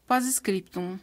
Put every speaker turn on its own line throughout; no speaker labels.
Pós-scriptum.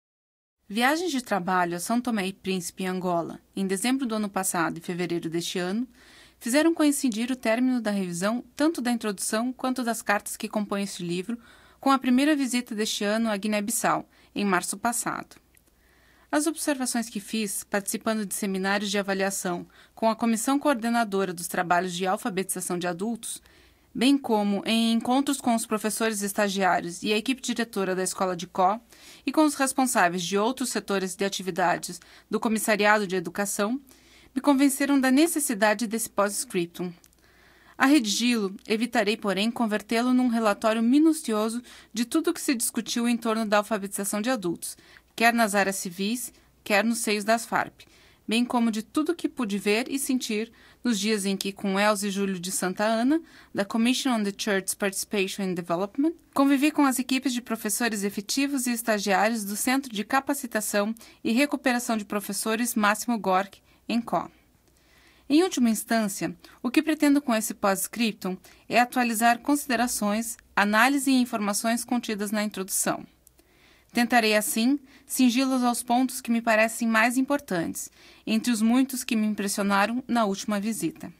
Viagens de trabalho a São Tomé e Príncipe, em Angola, em dezembro do ano passado e fevereiro deste ano, fizeram coincidir o término da revisão tanto da introdução quanto das cartas que compõem este livro com a primeira visita deste ano à Guiné-Bissau, em março passado. As observações que fiz, participando de seminários de avaliação com a Comissão Coordenadora dos Trabalhos de Alfabetização de Adultos, bem como em encontros com os professores estagiários e a equipe diretora da Escola de Có e com os responsáveis de outros setores de atividades do Comissariado de Educação, me convenceram da necessidade desse pós-scriptum. A redigi-lo, evitarei, porém, convertê-lo num relatório minucioso de tudo o que se discutiu em torno da alfabetização de adultos, quer nas áreas civis, quer nos seios das Farp, bem como de tudo o que pude ver e sentir nos dias em que, com Elze e Júlio de Santa Ana, da Commission on the Church's Participation in Development, convivi com as equipes de professores efetivos e estagiários do Centro de Capacitação e Recuperação de Professores Máximo Gork, em Có. Em última instância, o que pretendo com esse pós-scriptum é atualizar considerações, análise e informações contidas na introdução. Tentarei, assim, cingi-los aos pontos que me parecem mais importantes, entre os muitos que me impressionaram na última visita.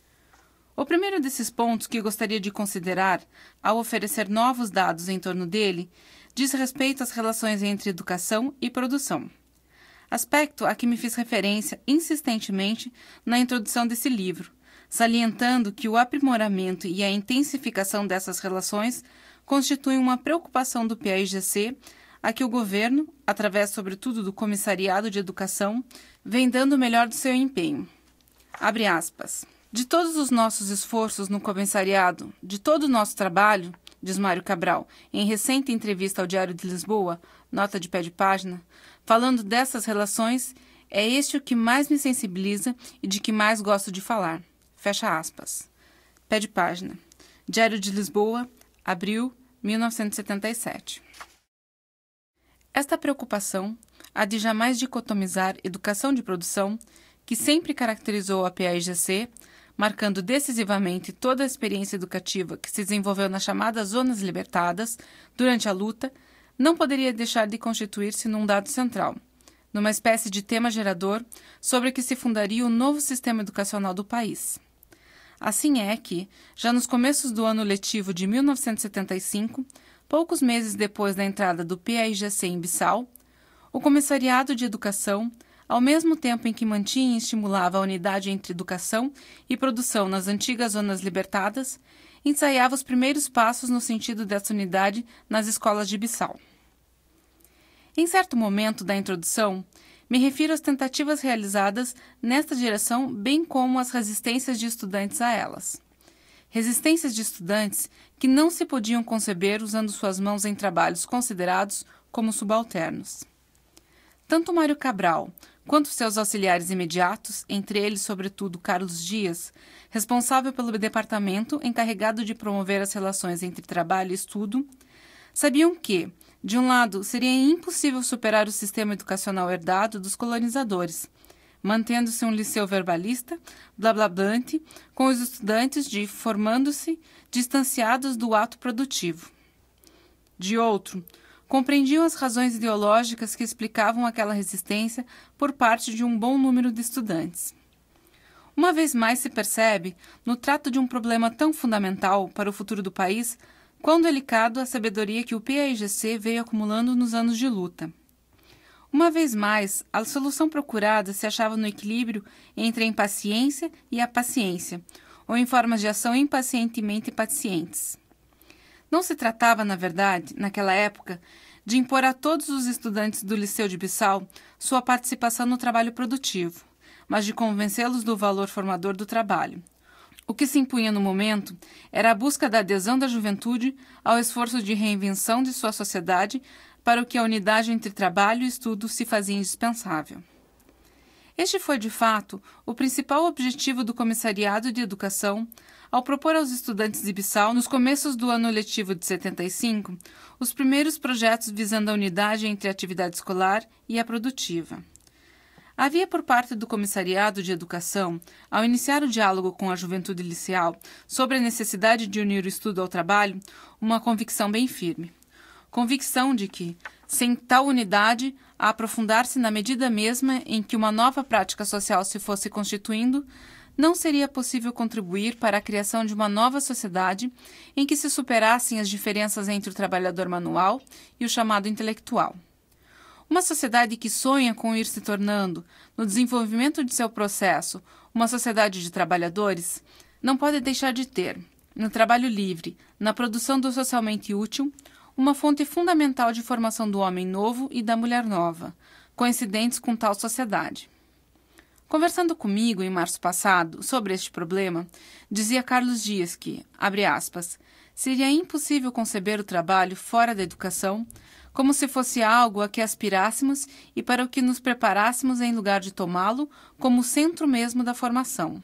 O primeiro desses pontos que gostaria de considerar, ao oferecer novos dados em torno dele, diz respeito às relações entre educação e produção. Aspecto a que me fiz referência insistentemente na introdução desse livro, salientando que o aprimoramento e a intensificação dessas relações constituem uma preocupação do PAIGC, a que o governo, através sobretudo do Comissariado de Educação, vem dando o melhor do seu empenho. Abre aspas. De todos os nossos esforços no comissariado, de todo o nosso trabalho, diz Mário Cabral, em recente entrevista ao Diário de Lisboa, nota de pé de página, falando dessas relações, é este o que mais me sensibiliza e de que mais gosto de falar. Fecha aspas. Pé de página. Diário de Lisboa, abril 1977. Esta preocupação, a de jamais dicotomizar educação de produção, que sempre caracterizou a PAIGC, marcando decisivamente toda a experiência educativa que se desenvolveu nas chamadas zonas libertadas durante a luta, não poderia deixar de constituir-se num dado central, numa espécie de tema gerador sobre o que se fundaria o novo sistema educacional do país. Assim é que, já nos começos do ano letivo de 1975, poucos meses depois da entrada do PAIGC em Bissau, o Comissariado de Educação, ao mesmo tempo em que mantinha e estimulava a unidade entre educação e produção nas antigas zonas libertadas, ensaiava os primeiros passos no sentido dessa unidade nas escolas de Bissau. Em certo momento da introdução, me refiro às tentativas realizadas nesta direção, bem como às resistências de estudantes a elas. Resistências de estudantes que não se podiam conceber usando suas mãos em trabalhos considerados como subalternos. Tanto Mário Cabral quanto seus auxiliares imediatos, entre eles, sobretudo, Carlos Dias, responsável pelo departamento encarregado de promover as relações entre trabalho e estudo, sabiam que, de um lado, seria impossível superar o sistema educacional herdado dos colonizadores, mantendo-se um liceu verbalista, blablablante, com os estudantes formando-se, distanciados do ato produtivo. De outro, compreendiam as razões ideológicas que explicavam aquela resistência por parte de um bom número de estudantes. Uma vez mais se percebe, no trato de um problema tão fundamental para o futuro do país, quão delicado a sabedoria que o PAIGC veio acumulando nos anos de luta. Uma vez mais, a solução procurada se achava no equilíbrio entre a impaciência e a paciência, ou em formas de ação impacientemente pacientes. Não se tratava, na verdade, naquela época, de impor a todos os estudantes do Liceu de Bissau sua participação no trabalho produtivo, mas de convencê-los do valor formador do trabalho. O que se impunha no momento era a busca da adesão da juventude ao esforço de reinvenção de sua sociedade para o que a unidade entre trabalho e estudo se fazia indispensável. Este foi, de fato, o principal objetivo do Comissariado de Educação ao propor aos estudantes de Bissau, nos começos do ano letivo de 75, os primeiros projetos visando a unidade entre a atividade escolar e a produtiva. Havia por parte do Comissariado de Educação, ao iniciar o diálogo com a juventude liceal sobre a necessidade de unir o estudo ao trabalho, uma convicção bem firme. convicção de que, sem tal unidade, a aprofundar-se na medida mesma em que uma nova prática social se fosse constituindo, não seria possível contribuir para a criação de uma nova sociedade em que se superassem as diferenças entre o trabalhador manual e o chamado intelectual. Uma sociedade que sonha com ir se tornando, no desenvolvimento de seu processo, uma sociedade de trabalhadores, não pode deixar de ter, no trabalho livre, na produção do socialmente útil, uma fonte fundamental de formação do homem novo e da mulher nova, coincidentes com tal sociedade. Conversando comigo em março passado sobre este problema, dizia Carlos Dias que, abre aspas, seria impossível conceber o trabalho fora da educação como se fosse algo a que aspirássemos e para o que nos preparássemos em lugar de tomá-lo como o centro mesmo da formação.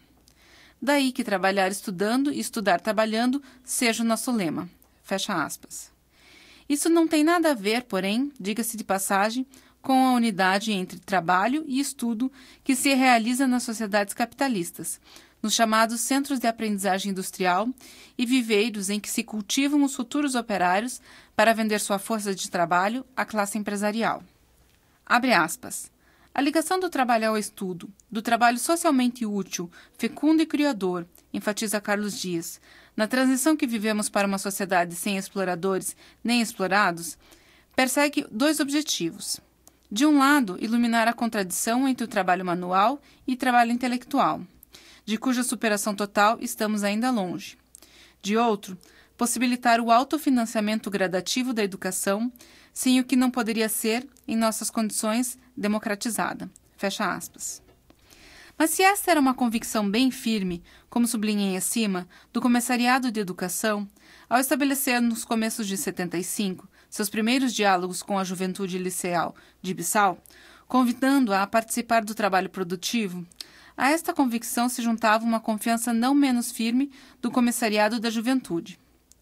Daí que trabalhar estudando e estudar trabalhando seja o nosso lema. Fecha aspas. Isso não tem nada a ver, porém, diga-se de passagem, com a unidade entre trabalho e estudo que se realiza nas sociedades capitalistas, nos chamados centros de aprendizagem industrial e viveiros em que se cultivam os futuros operários para vender sua força de trabalho à classe empresarial. Abre aspas. A ligação do trabalho ao estudo, do trabalho socialmente útil, fecundo e criador, enfatiza Carlos Dias, na transição que vivemos para uma sociedade sem exploradores nem explorados, persegue dois objetivos. De um lado, iluminar a contradição entre o trabalho manual e trabalho intelectual, de cuja superação total estamos ainda longe. De outro, possibilitar o autofinanciamento gradativo da educação, sem o que não poderia ser, em nossas condições, democratizada. Fecha aspas. Mas se esta era uma convicção bem firme, como sublinhei acima, do Comissariado de Educação, ao estabelecer nos começos de 75 seus primeiros diálogos com a juventude liceal de Bissau, convidando-a a participar do trabalho produtivo, a esta convicção se juntava uma confiança não menos firme do Comissariado da Juventude.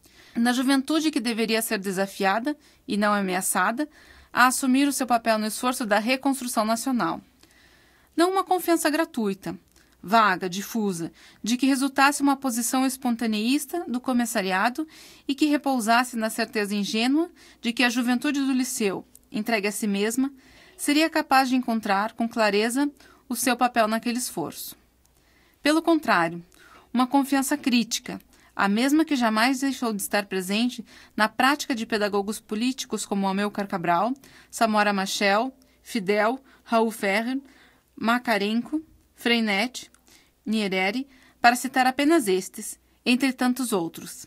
Na juventude que deveria ser desafiada, e não ameaçada, a assumir o seu papel no esforço da reconstrução nacional. Não uma confiança gratuita, vaga, difusa, de que resultasse uma posição espontaneísta do comissariado e que repousasse na certeza ingênua de que a juventude do liceu, entregue a si mesma, seria capaz de encontrar com clareza o seu papel naquele esforço. Pelo contrário, uma confiança crítica, a mesma que jamais deixou de estar presente na prática de pedagogos políticos como Amilcar Cabral, Samora Machel, Fidel, Raul Ferrer, Makarenko, Freinet, Nyerere, para citar apenas estes, entre tantos outros.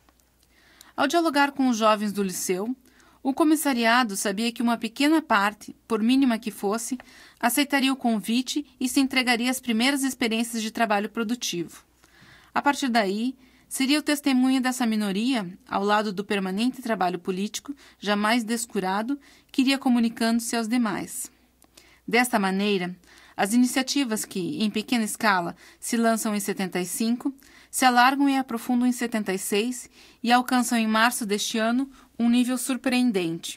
Ao dialogar com os jovens do liceu, o comissariado sabia que uma pequena parte, por mínima que fosse, aceitaria o convite e se entregaria às primeiras experiências de trabalho produtivo. A partir daí, seria o testemunho dessa minoria, ao lado do permanente trabalho político, jamais descurado, que iria comunicando-se aos demais. Desta maneira, as iniciativas que, em pequena escala, se lançam em 75, se alargam e aprofundam em 76 e alcançam em março deste ano um nível surpreendente.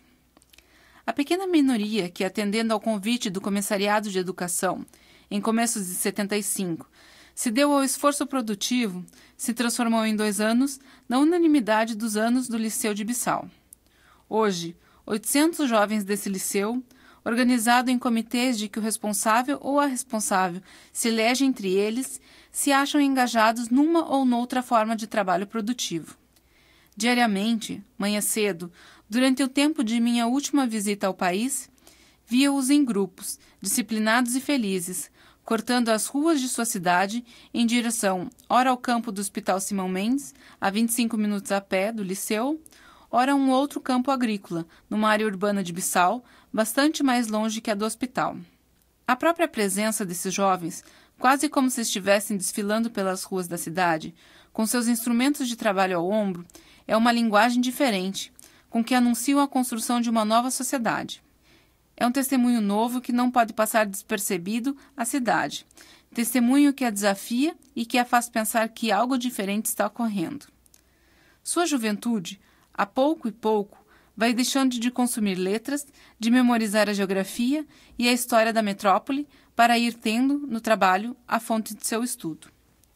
A pequena minoria que, atendendo ao convite do Comissariado de Educação, em começos de 75, se deu ao esforço produtivo, se transformou em 2 anos na unanimidade dos anos do Liceu de Bissau. Hoje, 800 jovens desse liceu, organizado em comitês de que o responsável ou a responsável se elege entre eles, se acham engajados numa ou noutra forma de trabalho produtivo. Diariamente, manhã cedo, durante o tempo de minha última visita ao país, via-os em grupos, disciplinados e felizes, cortando as ruas de sua cidade em direção ora ao campo do Hospital Simão Mendes, a 25 minutos a pé do liceu, ora a um outro campo agrícola, numa área urbana de Bissau, bastante mais longe que a do hospital. A própria presença desses jovens, quase como se estivessem desfilando pelas ruas da cidade, com seus instrumentos de trabalho ao ombro, é uma linguagem diferente, com que anunciam a construção de uma nova sociedade. É um testemunho novo que não pode passar despercebido à cidade, testemunho que a desafia e que a faz pensar que algo diferente está ocorrendo. Sua juventude, a pouco e pouco, vai deixando de consumir letras, de memorizar a geografia e a história da metrópole para ir tendo, no trabalho, a fonte de seu estudo.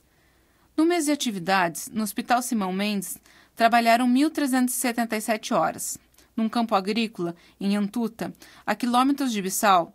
No mês de atividades, no Hospital Simão Mendes, trabalharam 1.377 horas, num campo agrícola, em Antuta, a quilômetros de Bissau,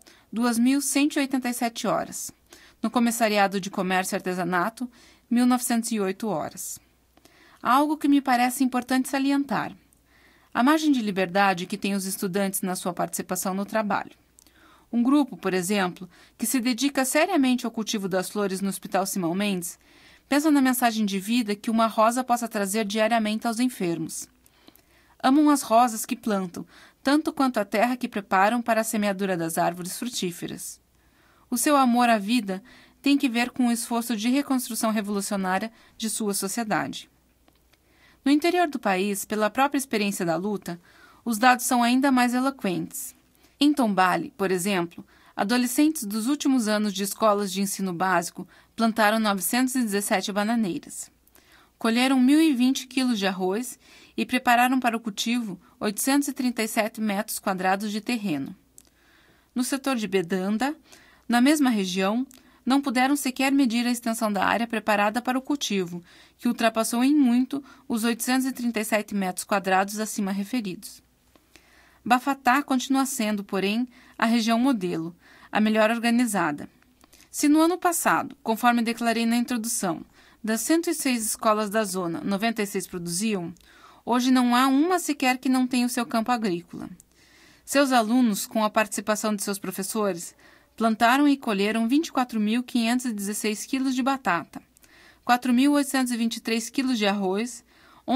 2.187 horas. No Comissariado de Comércio e Artesanato, 1.908 horas. Há algo que me parece importante salientar: a margem de liberdade que têm os estudantes na sua participação no trabalho. Um grupo, por exemplo, que se dedica seriamente ao cultivo das flores no Hospital Simão Mendes, pensa na mensagem de vida que uma rosa possa trazer diariamente aos enfermos. Amam as rosas que plantam, tanto quanto a terra que preparam para a semeadura das árvores frutíferas. O seu amor à vida tem que ver com o esforço de reconstrução revolucionária de sua sociedade. No interior do país, pela própria experiência da luta, os dados são ainda mais eloquentes. Em Tombale, por exemplo, adolescentes dos últimos anos de escolas de ensino básico plantaram 917 bananeiras. Colheram 1.020 quilos de arroz e prepararam para o cultivo 837 metros quadrados de terreno. No setor de Bedanda, na mesma região, não puderam sequer medir a extensão da área preparada para o cultivo, que ultrapassou em muito os 837 metros quadrados acima referidos. Bafatá continua sendo, porém, a região modelo, a melhor organizada. Se no ano passado, conforme declarei na introdução, das 106 escolas da zona, 96 produziam, hoje não há uma sequer que não tenha o seu campo agrícola. Seus alunos, com a participação de seus professores, plantaram e colheram 24.516 quilos de batata, 4.823 quilos de arroz,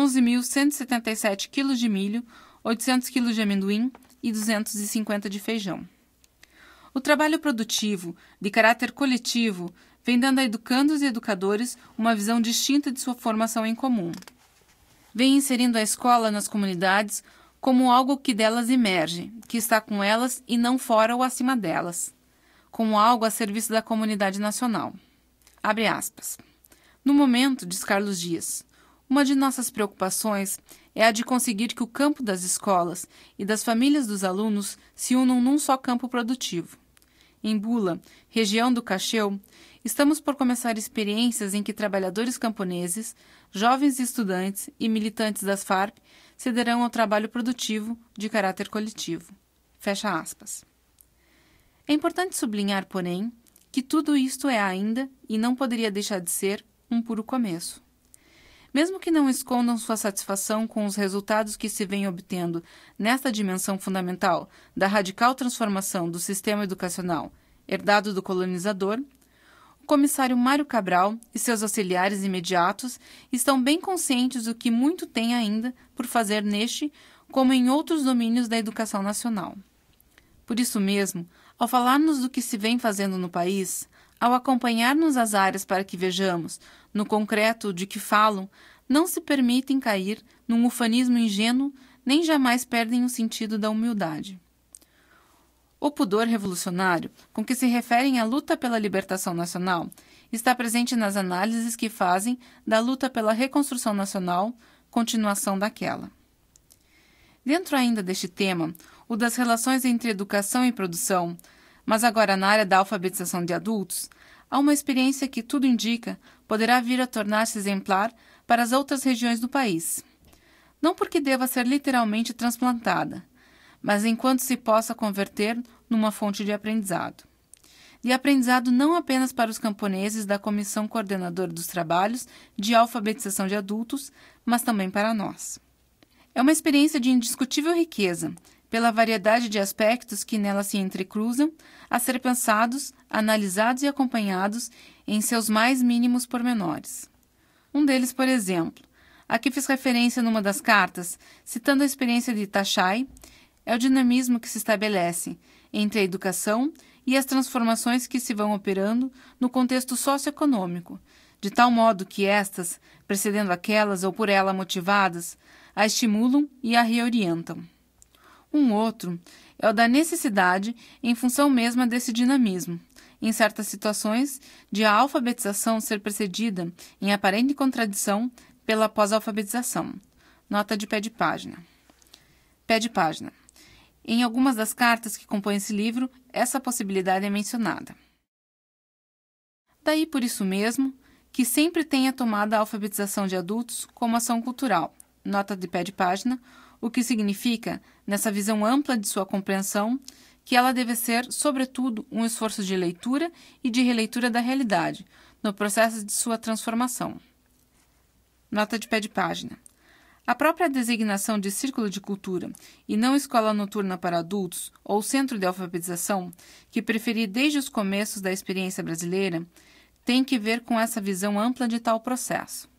11.177 quilos de milho, 800 quilos de amendoim e 250 de feijão. O trabalho produtivo, de caráter coletivo, vem dando a educandos e educadores uma visão distinta de sua formação em comum. Vem inserindo a escola nas comunidades como algo que delas emerge, que está com elas e não fora ou acima delas, como algo a serviço da comunidade nacional. Abre aspas. No momento, diz Carlos Dias, uma de nossas preocupações é a de conseguir que o campo das escolas e das famílias dos alunos se unam num só campo produtivo. Em Bula, região do Cacheu, estamos por começar experiências em que trabalhadores camponeses, jovens estudantes e militantes das Farc cederão ao trabalho produtivo de caráter coletivo. Fecha aspas. É importante sublinhar, porém, que tudo isto é ainda, e não poderia deixar de ser, um puro começo. Mesmo que não escondam sua satisfação com os resultados que se vêm obtendo nesta dimensão fundamental da radical transformação do sistema educacional herdado do colonizador, o comissário Mário Cabral e seus auxiliares imediatos estão bem conscientes do que muito tem ainda por fazer neste, como em outros domínios da educação nacional. Por isso mesmo, ao falarmos do que se vem fazendo no país, ao acompanhar-nos as áreas para que vejamos, no concreto, de que falam, não se permitem cair num ufanismo ingênuo, nem jamais perdem o sentido da humildade. O pudor revolucionário, com que se referem à luta pela libertação nacional, está presente nas análises que fazem da luta pela reconstrução nacional, continuação daquela. Dentro ainda deste tema, o das relações entre educação e produção, mas agora na área da alfabetização de adultos, há uma experiência que, tudo indica, poderá vir a tornar-se exemplar para as outras regiões do país. Não porque deva ser literalmente transplantada, mas enquanto se possa converter numa fonte de aprendizado. De aprendizado não apenas para os camponeses da Comissão Coordenadora dos Trabalhos de Alfabetização de Adultos, mas também para nós. É uma experiência de indiscutível riqueza, pela variedade de aspectos que nela se entrecruzam, a ser pensados, analisados e acompanhados em seus mais mínimos pormenores. Um deles, por exemplo, a que fiz referência numa das cartas, citando a experiência de Itachai, é o dinamismo que se estabelece entre a educação e as transformações que se vão operando no contexto socioeconômico, de tal modo que estas, precedendo aquelas ou por ela motivadas, a estimulam e a reorientam. Um outro é o da necessidade, em função mesma desse dinamismo, em certas situações, de a alfabetização ser precedida, em aparente contradição, pela pós-alfabetização. Nota de pé de página. Pé de página. Em algumas das cartas que compõem esse livro, essa possibilidade é mencionada. Daí, por isso mesmo, que sempre tenha tomado a alfabetização de adultos como ação cultural, nota de pé de página, o que significa, nessa visão ampla de sua compreensão, que ela deve ser, sobretudo, um esforço de leitura e de releitura da realidade, no processo de sua transformação. Nota de pé de página. A própria designação de círculo de cultura e não escola noturna para adultos ou centro de alfabetização, que preferi desde os começos da experiência brasileira, tem que ver com essa visão ampla de tal processo.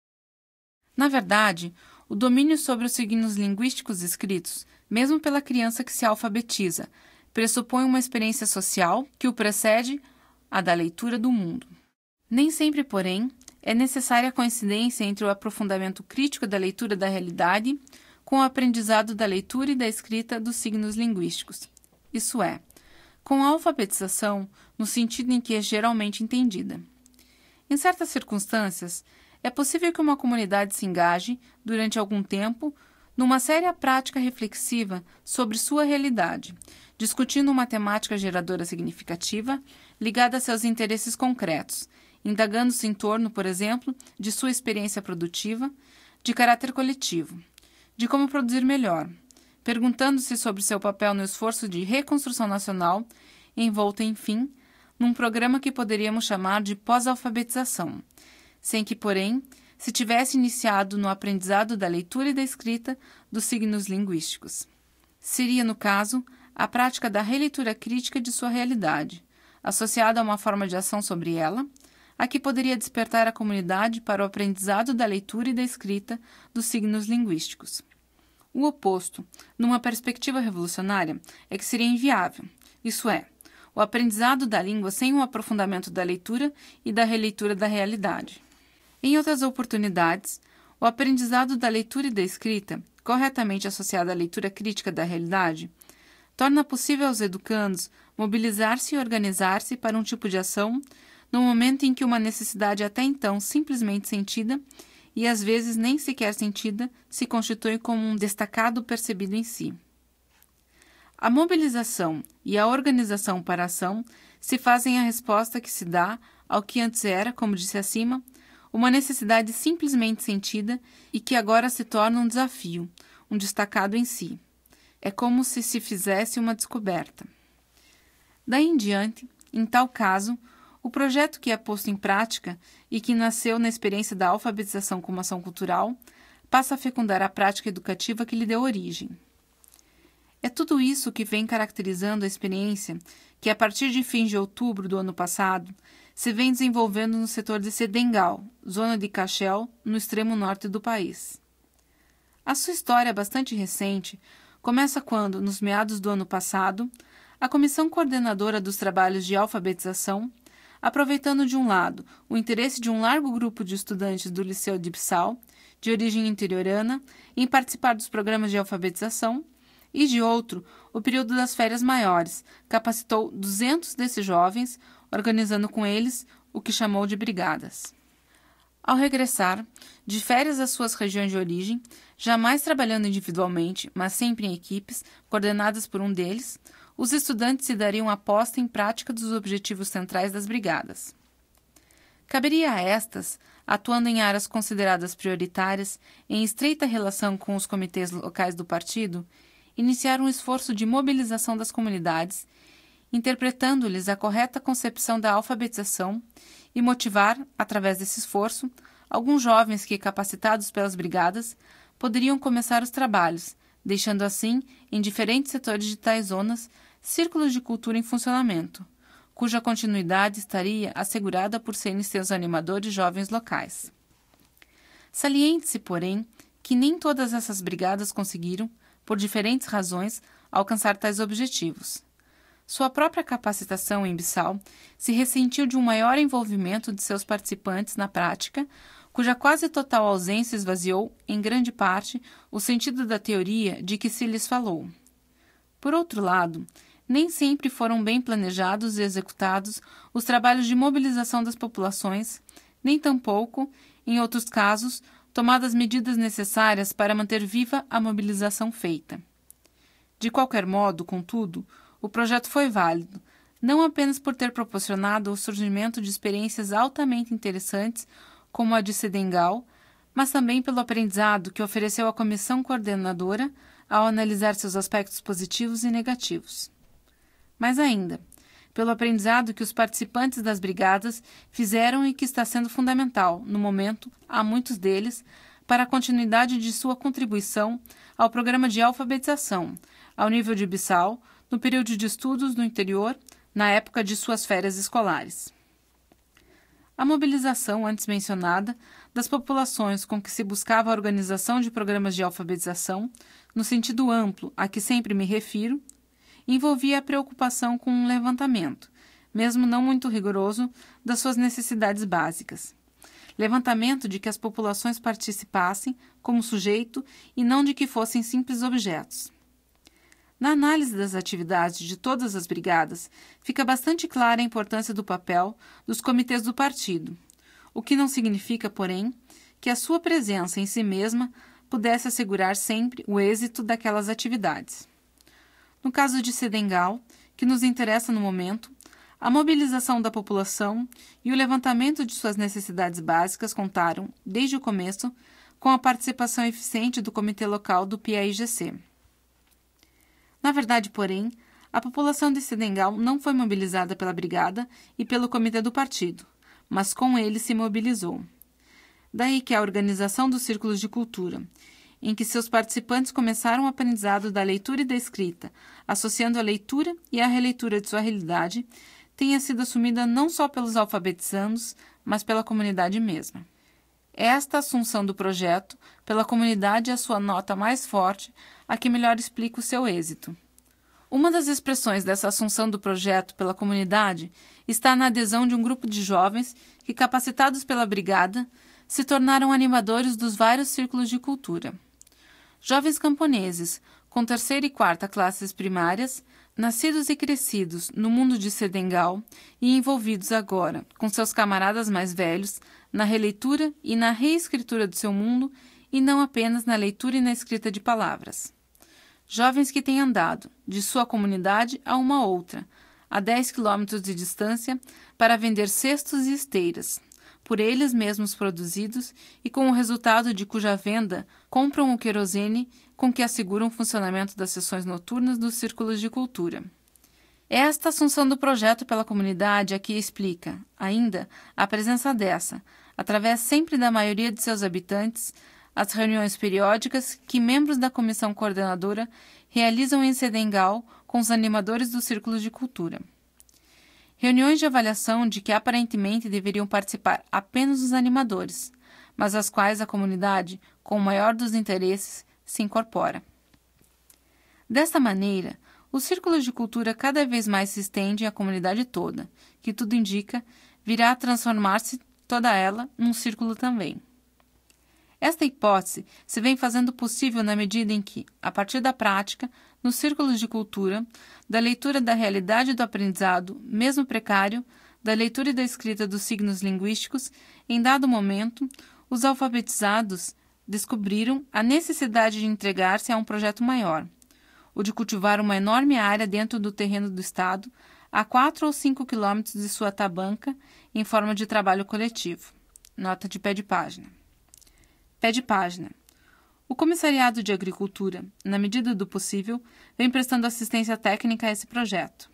Na verdade, o domínio sobre os signos linguísticos escritos, mesmo pela criança que se alfabetiza, pressupõe uma experiência social que o precede a da leitura do mundo. Nem sempre, porém, é necessária a coincidência entre o aprofundamento crítico da leitura da realidade com o aprendizado da leitura e da escrita dos signos linguísticos, isso é, com a alfabetização no sentido em que é geralmente entendida. Em certas circunstâncias, é possível que uma comunidade se engaje, durante algum tempo, numa séria prática reflexiva sobre sua realidade, discutindo uma temática geradora significativa ligada a seus interesses concretos, indagando-se em torno, por exemplo, de sua experiência produtiva, de caráter coletivo, de como produzir melhor, perguntando-se sobre seu papel no esforço de reconstrução nacional, envolto, enfim, num programa que poderíamos chamar de pós-alfabetização, sem que, porém, se tivesse iniciado no aprendizado da leitura e da escrita dos signos linguísticos. Seria, no caso, a prática da releitura crítica de sua realidade, associada a uma forma de ação sobre ela, a que poderia despertar a comunidade para o aprendizado da leitura e da escrita dos signos linguísticos. O oposto, numa perspectiva revolucionária, é que seria inviável, isso é, o aprendizado da língua sem um aprofundamento da leitura e da releitura da realidade. Em outras oportunidades, o aprendizado da leitura e da escrita, corretamente associado à leitura crítica da realidade, torna possível aos educandos mobilizar-se e organizar-se para um tipo de ação no momento em que uma necessidade até então simplesmente sentida, e às vezes nem sequer sentida, se constitui como um destacado percebido em si. A mobilização e a organização para a ação se fazem a resposta que se dá ao que antes era, como disse acima, uma necessidade simplesmente sentida e que agora se torna um desafio, um destacado em si. É como se se fizesse uma descoberta. Daí em diante, em tal caso, o projeto que é posto em prática e que nasceu na experiência da alfabetização como ação cultural passa a fecundar a prática educativa que lhe deu origem. É tudo isso que vem caracterizando a experiência que, a partir de fins de outubro do ano passado, se vem desenvolvendo no setor de Sedengal, zona de Cachel, no extremo norte do país. A sua história bastante recente começa quando, nos meados do ano passado, a Comissão Coordenadora dos Trabalhos de Alfabetização, aproveitando de um lado o interesse de um largo grupo de estudantes do Liceu de Ipsal, de origem interiorana, em participar dos programas de alfabetização, e de outro, o período das férias maiores, capacitou 200 desses jovens, organizando com eles o que chamou de brigadas. Ao regressar, de férias às suas regiões de origem, jamais trabalhando individualmente, mas sempre em equipes, coordenadas por um deles, os estudantes se dariam a posta em prática dos objetivos centrais das brigadas. Caberia a estas, atuando em áreas consideradas prioritárias, em estreita relação com os comitês locais do partido, iniciar um esforço de mobilização das comunidades, interpretando-lhes a correta concepção da alfabetização e motivar, através desse esforço, alguns jovens que, capacitados pelas brigadas, poderiam começar os trabalhos, deixando assim, em diferentes setores de tais zonas, círculos de cultura em funcionamento, cuja continuidade estaria assegurada por serem seus animadores jovens locais. Saliente-se, porém, que nem todas essas brigadas conseguiram, por diferentes razões, alcançar tais objetivos. Sua própria capacitação em Bissau se ressentiu de um maior envolvimento de seus participantes na prática, cuja quase total ausência esvaziou, em grande parte, o sentido da teoria de que se lhes falou. Por outro lado, nem sempre foram bem planejados e executados os trabalhos de mobilização das populações, nem tampouco, em outros casos, tomadas medidas necessárias para manter viva a mobilização feita. De qualquer modo, contudo, o projeto foi válido, não apenas por ter proporcionado o surgimento de experiências altamente interessantes, como a de Sedengal, mas também pelo aprendizado que ofereceu a comissão coordenadora ao analisar seus aspectos positivos e negativos. Mais ainda, pelo aprendizado que os participantes das brigadas fizeram e que está sendo fundamental, no momento, a muitos deles, para a continuidade de sua contribuição ao programa de alfabetização, ao nível de Bissau, no período de estudos no interior, na época de suas férias escolares. A mobilização antes mencionada das populações com que se buscava a organização de programas de alfabetização, no sentido amplo a que sempre me refiro, envolvia a preocupação com um levantamento, mesmo não muito rigoroso, das suas necessidades básicas. Levantamento de que as populações participassem como sujeito e não de que fossem simples objetos. Na análise das atividades de todas as brigadas, fica bastante clara a importância do papel dos comitês do partido, o que não significa, porém, que a sua presença em si mesma pudesse assegurar sempre o êxito daquelas atividades. No caso de Senegal, que nos interessa no momento, a mobilização da população e o levantamento de suas necessidades básicas contaram, desde o começo, com a participação eficiente do comitê local do PAIGC. Na verdade, porém, a população de Senegal não foi mobilizada pela brigada e pelo comitê do partido, mas com ele se mobilizou. Daí que a organização dos círculos de cultura, em que seus participantes começaram o aprendizado da leitura e da escrita, associando a leitura e a releitura de sua realidade, tenha sido assumida não só pelos alfabetizandos, mas pela comunidade mesma. Esta assunção do projeto pela comunidade é a sua nota mais forte, a que melhor explica o seu êxito. Uma das expressões dessa assunção do projeto pela comunidade está na adesão de um grupo de jovens que, capacitados pela brigada, se tornaram animadores dos vários círculos de cultura. Jovens camponeses, com 3ª e 4ª classes primárias, nascidos e crescidos no mundo de Senegal e envolvidos agora, com seus camaradas mais velhos, na releitura e na reescritura do seu mundo e não apenas na leitura e na escrita de palavras. Jovens que têm andado, de sua comunidade a uma outra, a 10 quilômetros de distância, para vender cestos e esteiras, por eles mesmos produzidos e com o resultado de cuja venda compram o querosene com que asseguram o funcionamento das sessões noturnas dos círculos de cultura. É esta assunção do projeto pela comunidade a que explica, ainda, a presença dessa, através sempre da maioria de seus habitantes, as reuniões periódicas que membros da comissão coordenadora realizam em Senegal com os animadores dos círculos de cultura. Reuniões de avaliação de que aparentemente deveriam participar apenas os animadores, mas às quais a comunidade, com o maior dos interesses, se incorpora. Desta maneira, os círculos de cultura cada vez mais se estendem à comunidade toda, que tudo indica, virá a transformar-se toda ela num círculo também. Esta hipótese se vem fazendo possível na medida em que, a partir da prática, nos círculos de cultura, da leitura da realidade do aprendizado, mesmo precário, da leitura e da escrita dos signos linguísticos, em dado momento, os alfabetizados descobriram a necessidade de entregar-se a um projeto maior, o de cultivar uma enorme área dentro do terreno do Estado, a 4 ou 5 quilômetros de sua tabanca, em forma de trabalho coletivo. Nota de pé de página. Pé de página. O Comissariado de Agricultura, na medida do possível, vem prestando assistência técnica a esse projeto.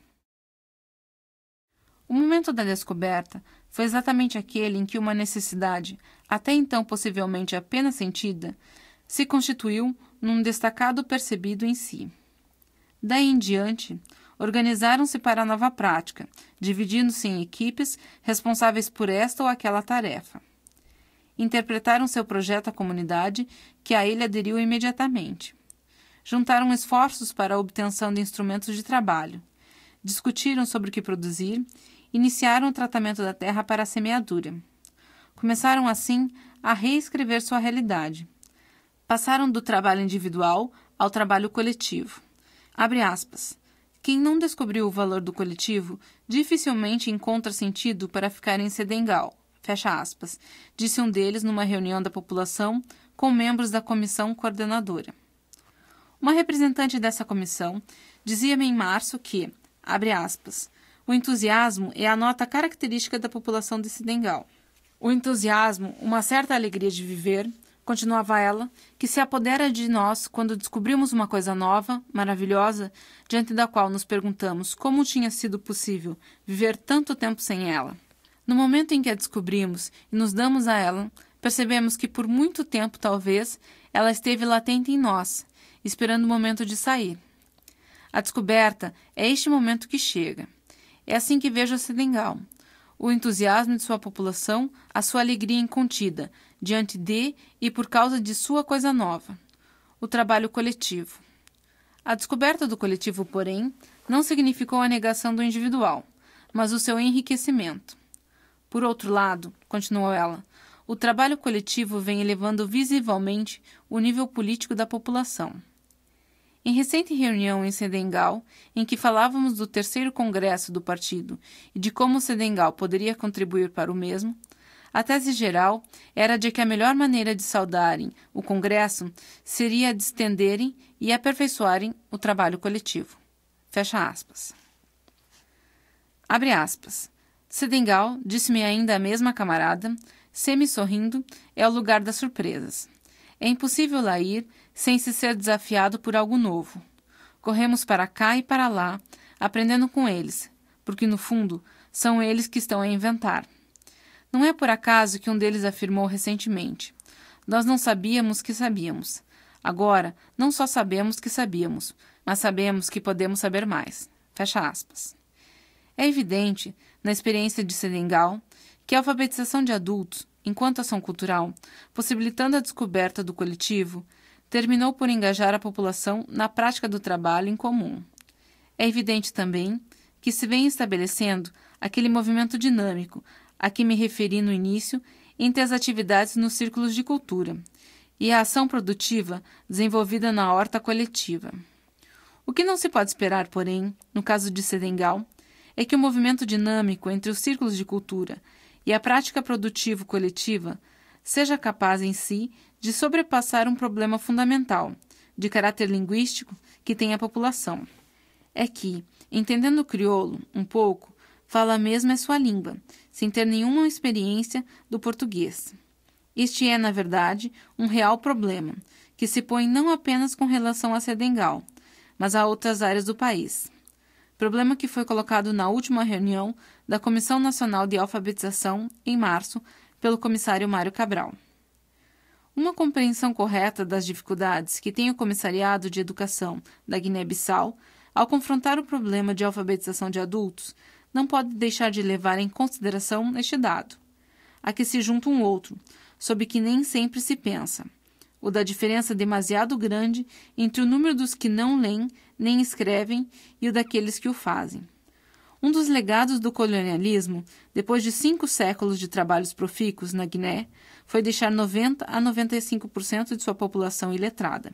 O momento da descoberta foi exatamente aquele em que uma necessidade, até então possivelmente apenas sentida, se constituiu num destacado percebido em si. Daí em diante, organizaram-se para a nova prática, dividindo-se em equipes responsáveis por esta ou aquela tarefa. Interpretaram seu projeto à comunidade, que a ele aderiu imediatamente. Juntaram esforços para a obtenção de instrumentos de trabalho. Discutiram sobre o que produzir, iniciaram o tratamento da terra para a semeadura. Começaram, assim, a reescrever sua realidade. Passaram do trabalho individual ao trabalho coletivo. Abre aspas. Quem não descobriu o valor do coletivo dificilmente encontra sentido para ficar em Senegal. Fecha aspas, disse um deles numa reunião da população com membros da comissão coordenadora. Uma representante dessa comissão dizia-me em março que, abre aspas, o entusiasmo é a nota característica da população de Senegal. O entusiasmo, uma certa alegria de viver, continuava ela, que se apodera de nós quando descobrimos uma coisa nova, maravilhosa, diante da qual nos perguntamos como tinha sido possível viver tanto tempo sem ela. No momento em que a descobrimos e nos damos a ela, percebemos que por muito tempo, talvez, ela esteve latente em nós, esperando o momento de sair. A descoberta é este momento que chega. É assim que vejo a Senegal. O entusiasmo de sua população, a sua alegria incontida, diante de e por causa de sua coisa nova. O trabalho coletivo. A descoberta do coletivo, porém, não significou a negação do individual, mas o seu enriquecimento. Por outro lado, continuou ela, o trabalho coletivo vem elevando visivelmente o nível político da população. Em recente reunião em Senegal, em que falávamos do terceiro congresso do partido e de como Senegal poderia contribuir para o mesmo, a tese geral era de que a melhor maneira de saudarem o congresso seria a de estenderem e aperfeiçoarem o trabalho coletivo. Fecha aspas. Abre aspas. Senegal, disse-me ainda a mesma camarada, semi-sorrindo, é o lugar das surpresas. É impossível lá ir sem se ser desafiado por algo novo. Corremos para cá e para lá, aprendendo com eles, porque, no fundo, são eles que estão a inventar. Não é por acaso que um deles afirmou recentemente: nós não sabíamos que sabíamos. Agora, não só sabemos que sabíamos, mas sabemos que podemos saber mais. Fecha aspas. É evidente, na experiência de Senegal, que a alfabetização de adultos, enquanto ação cultural, possibilitando a descoberta do coletivo, terminou por engajar a população na prática do trabalho em comum. É evidente também que se vem estabelecendo aquele movimento dinâmico a que me referi no início entre as atividades nos círculos de cultura e a ação produtiva desenvolvida na horta coletiva. O que não se pode esperar, porém, no caso de Senegal, é que o movimento dinâmico entre os círculos de cultura e a prática produtiva coletiva seja capaz em si de sobrepassar um problema fundamental, de caráter linguístico, que tem a população. É que, entendendo o crioulo um pouco, fala mesmo a sua língua, sem ter nenhuma experiência do português. Este é, na verdade, um real problema, que se põe não apenas com relação a Senegal, mas a outras áreas do país. Problema que foi colocado na última reunião da Comissão Nacional de Alfabetização, em março, pelo comissário Mário Cabral. Uma compreensão correta das dificuldades que tem o Comissariado de Educação da Guiné-Bissau ao confrontar o problema de alfabetização de adultos não pode deixar de levar em consideração este dado, a que se junta um outro, sobre que nem sempre se pensa, o da diferença demasiado grande entre o número dos que não leem nem escrevem e o daqueles que o fazem. Um dos legados do colonialismo, depois de 5 séculos de trabalhos profícuos na Guiné, foi deixar 90 a 95% de sua população iletrada.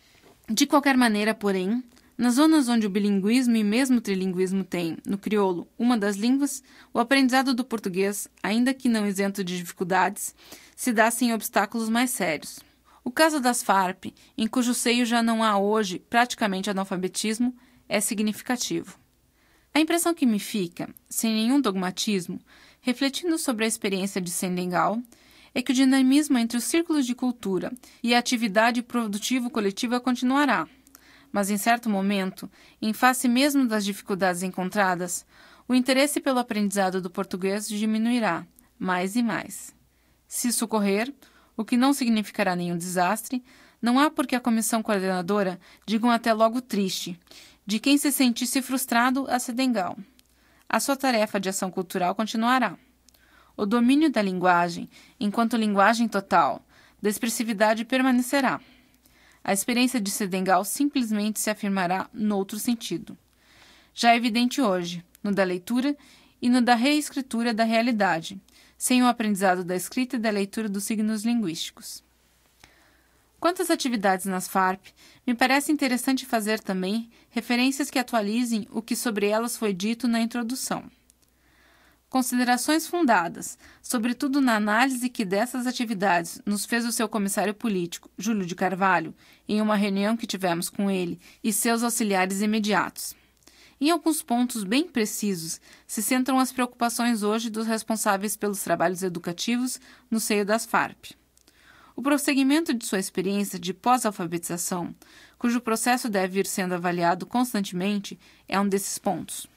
De qualquer maneira, porém, nas zonas onde o bilinguismo e mesmo o trilinguismo têm, no crioulo, uma das línguas, o aprendizado do português, ainda que não isento de dificuldades, se dá sem obstáculos mais sérios. O caso das Farp, em cujo seio já não há hoje praticamente analfabetismo, é significativo. A impressão que me fica, sem nenhum dogmatismo, refletindo sobre a experiência de Senegal, é que o dinamismo entre os círculos de cultura e a atividade produtivo-coletiva continuará, mas em certo momento, em face mesmo das dificuldades encontradas, o interesse pelo aprendizado do português diminuirá, mais e mais. Se isso ocorrer, o que não significará nenhum desastre, não há por que a comissão coordenadora diga um até logo triste, de quem se sentisse frustrado a Senegal. A sua tarefa de ação cultural continuará. O domínio da linguagem, enquanto linguagem total, da expressividade permanecerá. A experiência de Senegal simplesmente se afirmará noutro sentido. Já é evidente hoje, no da leitura e no da reescritura da realidade, sem o aprendizado da escrita e da leitura dos signos linguísticos. Quanto às atividades nas Farp, me parece interessante fazer também referências que atualizem o que sobre elas foi dito na introdução. Considerações fundadas, sobretudo na análise que dessas atividades nos fez o seu comissário político, Júlio de Carvalho, em uma reunião que tivemos com ele e seus auxiliares imediatos. Em alguns pontos bem precisos se centram as preocupações hoje dos responsáveis pelos trabalhos educativos no seio das Farp. O prosseguimento de sua experiência de pós-alfabetização, cujo processo deve ir sendo avaliado constantemente, é um desses pontos.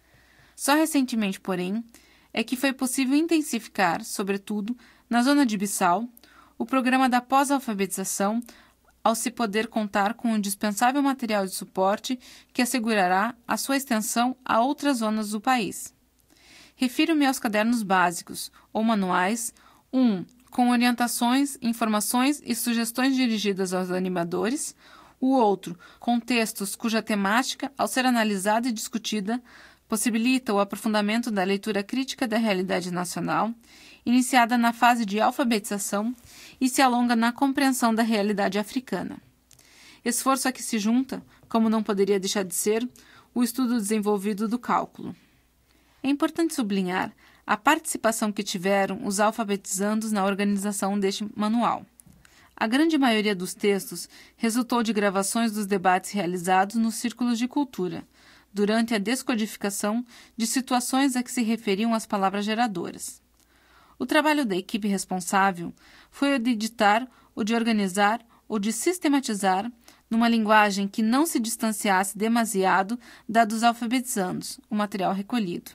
Só recentemente, porém, é que foi possível intensificar, sobretudo, na zona de Bissau, o programa da pós-alfabetização, ao se poder contar com um indispensável material de suporte que assegurará a sua extensão a outras zonas do país. Refiro-me aos cadernos básicos, ou manuais, com orientações, informações e sugestões dirigidas aos animadores, o outro, com textos cuja temática, ao ser analisada e discutida, possibilita o aprofundamento da leitura crítica da realidade nacional, iniciada na fase de alfabetização e se alonga na compreensão da realidade africana. Esforço a que se junta, como não poderia deixar de ser, o estudo desenvolvido do cálculo. É importante sublinhar a participação que tiveram os alfabetizandos na organização deste manual. A grande maioria dos textos resultou de gravações dos debates realizados nos círculos de cultura, durante a descodificação de situações a que se referiam as palavras geradoras. O trabalho da equipe responsável foi o de editar, o de organizar, o de sistematizar, numa linguagem que não se distanciasse demasiado da dos alfabetizandos, o material recolhido.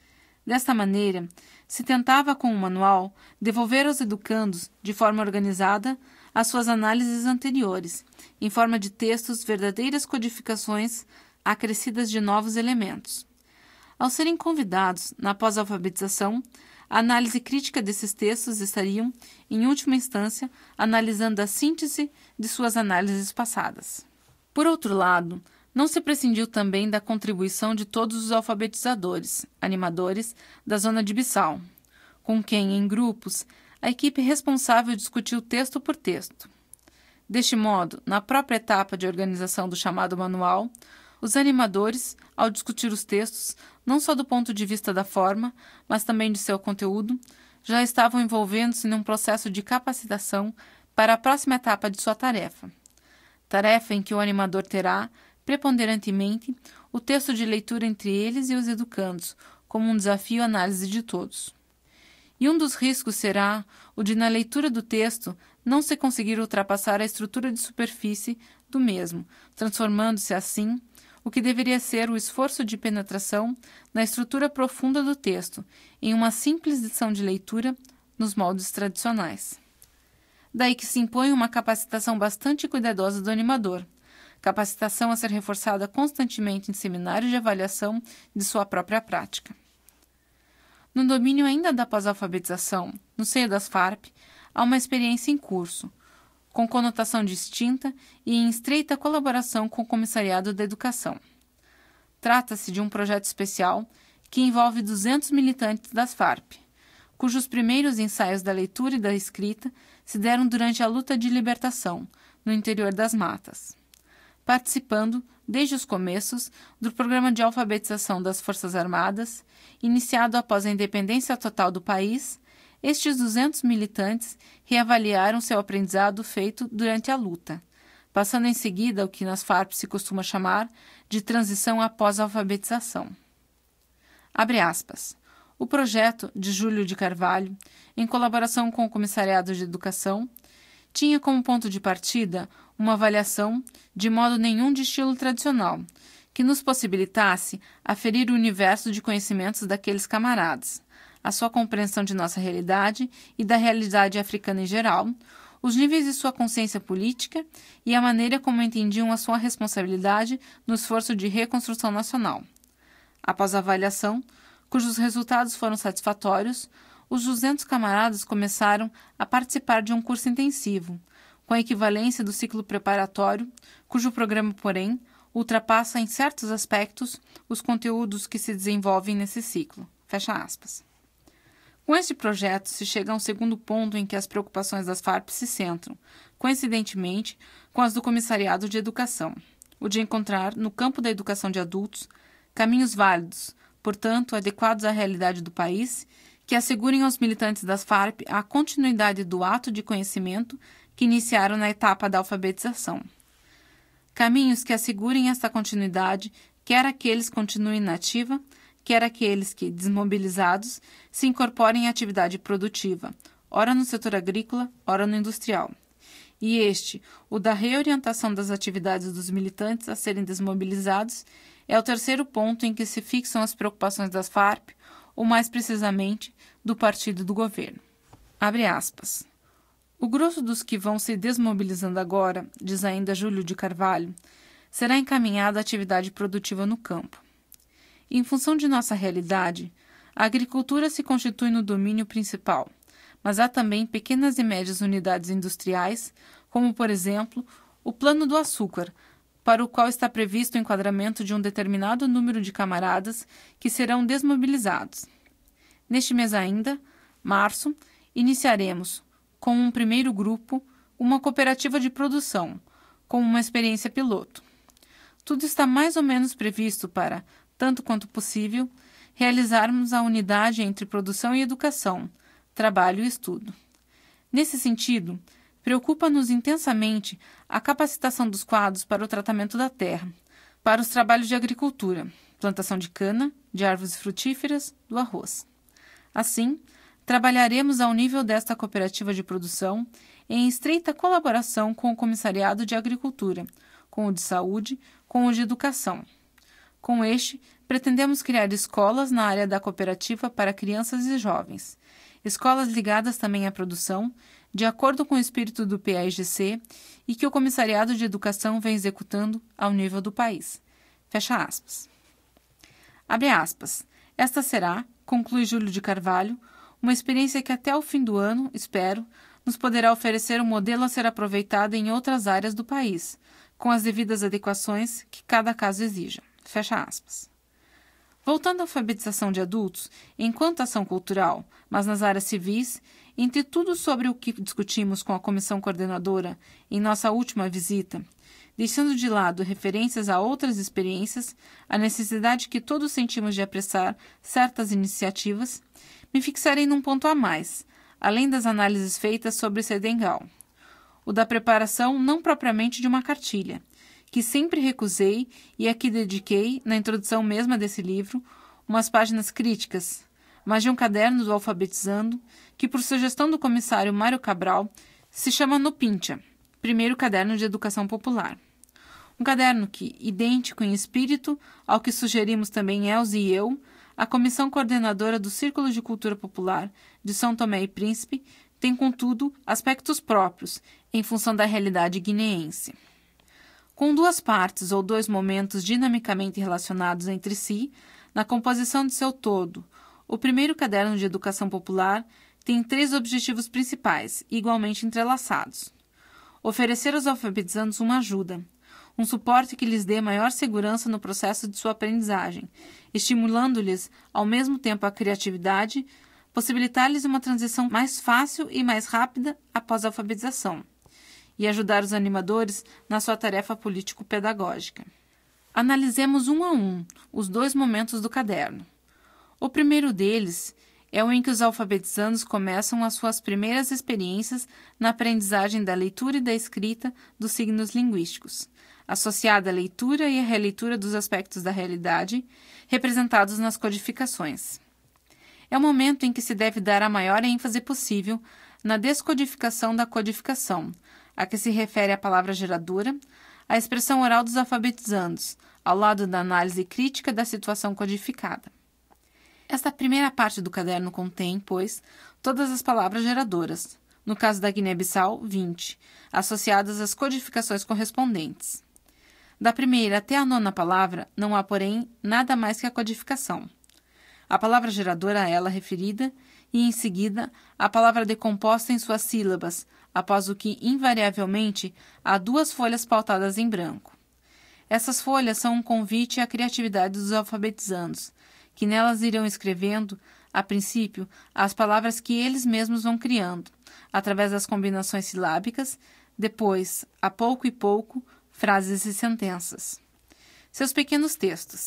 Desta maneira, se tentava com o manual devolver aos educandos, de forma organizada, as suas análises anteriores, em forma de textos verdadeiras codificações acrescidas de novos elementos. Ao serem convidados, na pós-alfabetização, a análise crítica desses textos estariam, em última instância, analisando a síntese de suas análises passadas. Por outro lado, não se prescindiu também da contribuição de todos os alfabetizadores, animadores, da zona de Bissau, com quem, em grupos, a equipe responsável discutiu texto por texto. Deste modo, na própria etapa de organização do chamado manual, os animadores, ao discutir os textos, não só do ponto de vista da forma, mas também de seu conteúdo, já estavam envolvendo-se num processo de capacitação para a próxima etapa de sua tarefa. Tarefa em que o animador terá, preponderantemente, o texto de leitura entre eles e os educandos, como um desafio à análise de todos. E um dos riscos será o de, na leitura do texto, não se conseguir ultrapassar a estrutura de superfície do mesmo, transformando-se assim o que deveria ser o esforço de penetração na estrutura profunda do texto, em uma simples lição de leitura nos moldes tradicionais. Daí que se impõe uma capacitação bastante cuidadosa do animador, capacitação a ser reforçada constantemente em seminários de avaliação de sua própria prática. No domínio ainda da pós-alfabetização, no seio das FARP, há uma experiência em curso, com conotação distinta e em estreita colaboração com o Comissariado da Educação. Trata-se de um projeto especial que envolve 200 militantes das FARP, cujos primeiros ensaios da leitura e da escrita se deram durante a luta de libertação, no interior das matas. Participando, desde os começos, do programa de alfabetização das Forças Armadas, iniciado após a independência total do país, estes 200 militantes reavaliaram seu aprendizado feito durante a luta, passando em seguida ao que nas FARP se costuma chamar de transição após a alfabetização. Abre aspas. O projeto de Júlio de Carvalho, em colaboração com o Comissariado de Educação, tinha como ponto de partida uma avaliação, de modo nenhum de estilo tradicional, que nos possibilitasse aferir o universo de conhecimentos daqueles camaradas, a sua compreensão de nossa realidade e da realidade africana em geral, os níveis de sua consciência política e a maneira como entendiam a sua responsabilidade no esforço de reconstrução nacional. Após a avaliação, cujos resultados foram satisfatórios, os 200 camaradas começaram a participar de um curso intensivo, com a equivalência do ciclo preparatório, cujo programa, porém, ultrapassa em certos aspectos os conteúdos que se desenvolvem nesse ciclo. Fecha aspas. Com este projeto, se chega a um segundo ponto em que as preocupações das FARP se centram, coincidentemente, com as do Comissariado de Educação, o de encontrar, no campo da educação de adultos, caminhos válidos, portanto, adequados à realidade do país, que assegurem aos militantes das FARP a continuidade do ato de conhecimento que iniciaram na etapa da alfabetização. Caminhos que assegurem esta continuidade, quer aqueles continuem na ativa, quer aqueles que, desmobilizados, se incorporem à atividade produtiva, ora no setor agrícola, ora no industrial. e este, o da reorientação das atividades dos militantes a serem desmobilizados, é o terceiro ponto em que se fixam as preocupações das Farp, ou mais precisamente, do partido do governo. Abre aspas. O grosso dos que vão se desmobilizando agora, diz ainda Júlio de Carvalho, será encaminhado à atividade produtiva no campo. Em função de nossa realidade, a agricultura se constitui no domínio principal, mas há também pequenas e médias unidades industriais, como, por exemplo, o Plano do Açúcar, para o qual está previsto o enquadramento de um determinado número de camaradas que serão desmobilizados. Neste mês ainda, março, iniciaremos, com um primeiro grupo, uma cooperativa de produção, com uma experiência piloto. Tudo está mais ou menos previsto para, tanto quanto possível, realizarmos a unidade entre produção e educação, trabalho e estudo. Nesse sentido, preocupa-nos intensamente a capacitação dos quadros para o tratamento da terra, para os trabalhos de agricultura, plantação de cana, de árvores frutíferas, do arroz. Assim, trabalharemos ao nível desta cooperativa de produção em estreita colaboração com o Comissariado de Agricultura, com o de Saúde, com o de Educação. Com este, pretendemos criar escolas na área da cooperativa para crianças e jovens, escolas ligadas também à produção, de acordo com o espírito do PAIGC e que o Comissariado de Educação vem executando ao nível do país. Fecha aspas. Abre aspas. Esta será, conclui Júlio de Carvalho, uma experiência que até o fim do ano, espero, nos poderá oferecer um modelo a ser aproveitado em outras áreas do país, com as devidas adequações que cada caso exija. Fecha aspas. Voltando à alfabetização de adultos, enquanto ação cultural, mas nas áreas civis, entre tudo sobre o que discutimos com a comissão coordenadora em nossa última visita, deixando de lado referências a outras experiências, a necessidade que todos sentimos de apressar certas iniciativas, me fixarei num ponto a mais, além das análises feitas sobre Sedengal, o da preparação não propriamente de uma cartilha, que sempre recusei e a que dediquei, na introdução mesma desse livro, umas páginas críticas, mas de um caderno do Alfabetizando, que, por sugestão do comissário Mário Cabral, se chama Nopincha, primeiro caderno de educação popular. Um caderno que, idêntico em espírito ao que sugerimos também Elze e eu, a comissão coordenadora do Círculo de Cultura Popular de São Tomé e Príncipe, tem, contudo, aspectos próprios, em função da realidade guineense. Com duas partes ou dois momentos dinamicamente relacionados entre si, na composição de seu todo, o primeiro caderno de educação popular tem 3 objetivos principais, igualmente entrelaçados. Oferecer aos alfabetizandos uma ajuda, um suporte que lhes dê maior segurança no processo de sua aprendizagem, estimulando-lhes, ao mesmo tempo, a criatividade, possibilitar-lhes uma transição mais fácil e mais rápida após a alfabetização, e ajudar os animadores na sua tarefa político-pedagógica. Analisemos um a um os 2 momentos do caderno. O primeiro deles é o em que os alfabetizandos começam as suas primeiras experiências na aprendizagem da leitura e da escrita dos signos linguísticos, associada à leitura e à releitura dos aspectos da realidade representados nas codificações. É o momento em que se deve dar a maior ênfase possível na descodificação da codificação, a que se refere a palavra geradora, a expressão oral dos alfabetizandos, ao lado da análise crítica da situação codificada. Esta primeira parte do caderno contém, pois, todas as palavras geradoras, no caso da Guiné-Bissau, 20, associadas às codificações correspondentes. Da primeira até a 9ª palavra, não há, porém, nada mais que a codificação. A palavra geradora a ela referida e, em seguida, a palavra decomposta em suas sílabas, após o que, invariavelmente, há 2 folhas pautadas em branco. Essas folhas são um convite à criatividade dos alfabetizandos, que nelas irão escrevendo, a princípio, as palavras que eles mesmos vão criando, através das combinações silábicas, depois, a pouco e pouco, frases e sentenças. Seus pequenos textos.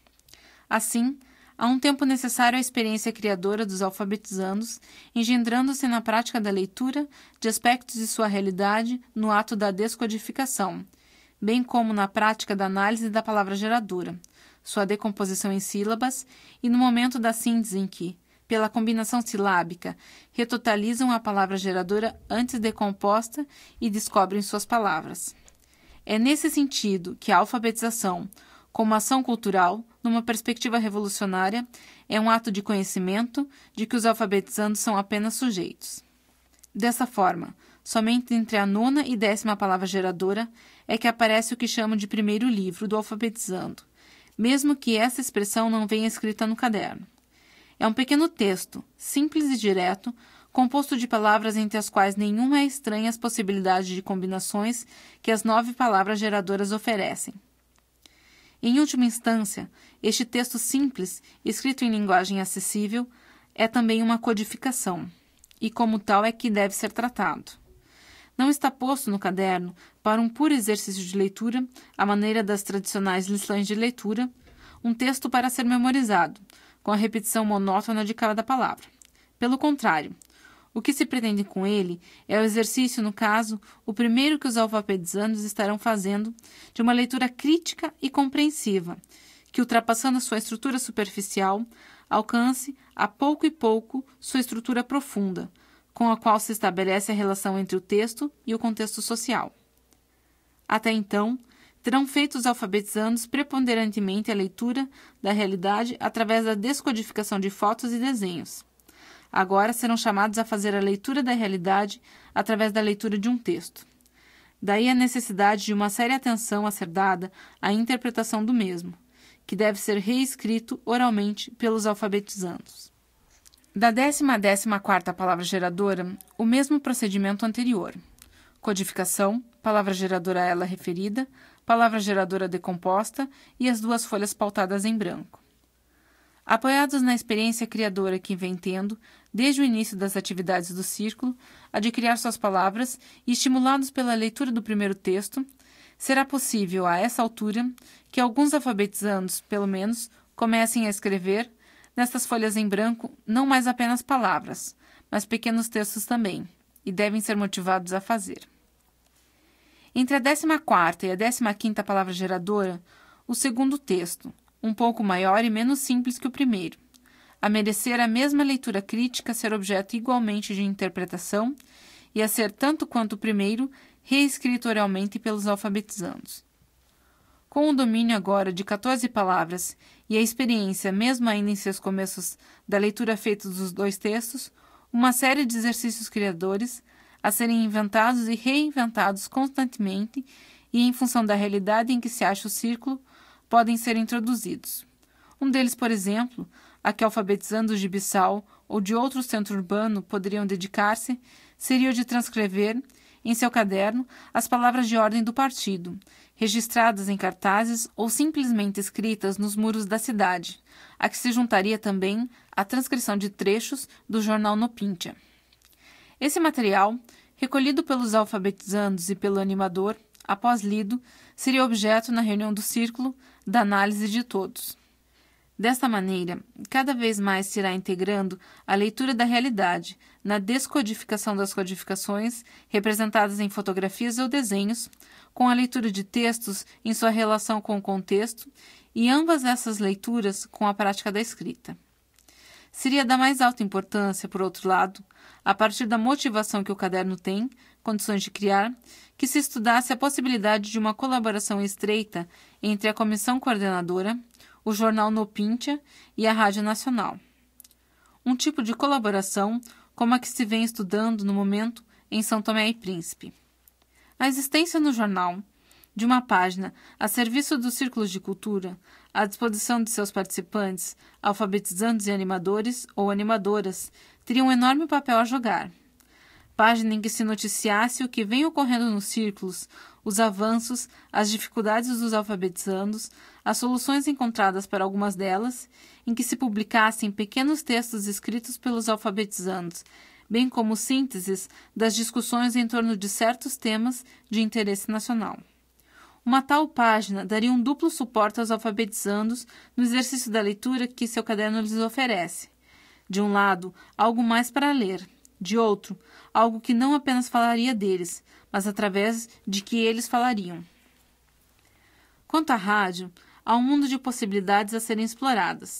Assim, há um tempo necessário à experiência criadora dos alfabetizandos, engendrando-se na prática da leitura de aspectos de sua realidade no ato da descodificação, bem como na prática da análise da palavra geradora, sua decomposição em sílabas e no momento da síntese em que, pela combinação silábica, retotalizam a palavra geradora antes de composta e descobrem suas palavras. É nesse sentido que a alfabetização, como ação cultural, numa perspectiva revolucionária, é um ato de conhecimento de que os alfabetizandos são apenas sujeitos. Dessa forma, somente entre a 9ª e 10ª palavra geradora é que aparece o que chamam de primeiro livro do alfabetizando, mesmo que essa expressão não venha escrita no caderno. É um pequeno texto, simples e direto, composto de palavras entre as quais nenhuma é estranha às possibilidades de combinações que as 9 palavras geradoras oferecem. Em última instância, este texto simples, escrito em linguagem acessível, é também uma codificação, e como tal é que deve ser tratado. Não está posto no caderno para um puro exercício de leitura, à maneira das tradicionais lições de leitura, um texto para ser memorizado, com a repetição monótona de cada palavra. Pelo contrário, o que se pretende com ele é o exercício, no caso, o primeiro que os alfabetizandos estarão fazendo, de uma leitura crítica e compreensiva, que, ultrapassando sua estrutura superficial, alcance, a pouco e pouco, sua estrutura profunda, com a qual se estabelece a relação entre o texto e o contexto social. Até então, terão feito os alfabetizandos preponderantemente a leitura da realidade através da descodificação de fotos e desenhos. Agora serão chamados a fazer a leitura da realidade através da leitura de um texto. Daí a necessidade de uma séria atenção a ser dada à interpretação do mesmo, que deve ser reescrito oralmente pelos alfabetizandos. Da 10ª à 14ª palavra geradora, o mesmo procedimento anterior. Codificação, palavra geradora a ela referida, palavra geradora decomposta e as 2 folhas pautadas em branco. Apoiados na experiência criadora que vem tendo, desde o início das atividades do círculo, a de criar suas palavras e estimulados pela leitura do primeiro texto, será possível, a essa altura, que alguns alfabetizandos, pelo menos, comecem a escrever, nestas folhas em branco, não mais apenas palavras, mas pequenos textos também, e devem ser motivados a fazer. Entre a 14ª e a 15ª palavra geradora, o segundo texto, um pouco maior e menos simples que o primeiro, a merecer a mesma leitura crítica, ser objeto igualmente de interpretação e a ser, tanto quanto o primeiro, reescrito oralmente pelos alfabetizandos. Com o domínio agora de 14 palavras e a experiência, mesmo ainda em seus começos, da leitura feita dos 2 textos, uma série de exercícios criadores a serem inventados e reinventados constantemente e em função da realidade em que se acha o círculo, podem ser introduzidos. Um deles, por exemplo, a que alfabetizandos de Bissau ou de outro centro urbano poderiam dedicar-se, seria o de transcrever, em seu caderno, as palavras de ordem do partido, registradas em cartazes ou simplesmente escritas nos muros da cidade, a que se juntaria também a transcrição de trechos do jornal Nopintia. Esse material, recolhido pelos alfabetizandos e pelo animador, após lido, seria objeto na reunião do círculo da análise de todos. Desta maneira, cada vez mais se irá integrando a leitura da realidade na descodificação das codificações representadas em fotografias ou desenhos, com a leitura de textos em sua relação com o contexto e ambas essas leituras com a prática da escrita. Seria da mais alta importância, por outro lado, a partir da motivação que o caderno tem, condições de criar, que se estudasse a possibilidade de uma colaboração estreita entre a comissão coordenadora, o jornal Nopintia e a Rádio Nacional. Um tipo de colaboração como a que se vem estudando no momento em São Tomé e Príncipe. A existência no jornal de uma página a serviço dos círculos de cultura, à disposição de seus participantes, alfabetizandos e animadores ou animadoras, teria um enorme papel a jogar. Página em que se noticiasse o que vem ocorrendo nos círculos, os avanços, as dificuldades dos alfabetizandos, as soluções encontradas para algumas delas, em que se publicassem pequenos textos escritos pelos alfabetizandos, bem como sínteses das discussões em torno de certos temas de interesse nacional. Uma tal página daria um duplo suporte aos alfabetizandos no exercício da leitura que seu caderno lhes oferece. De um lado, algo mais para ler. De outro, algo que não apenas falaria deles, mas através de que eles falariam. Quanto à rádio, há um mundo de possibilidades a serem exploradas.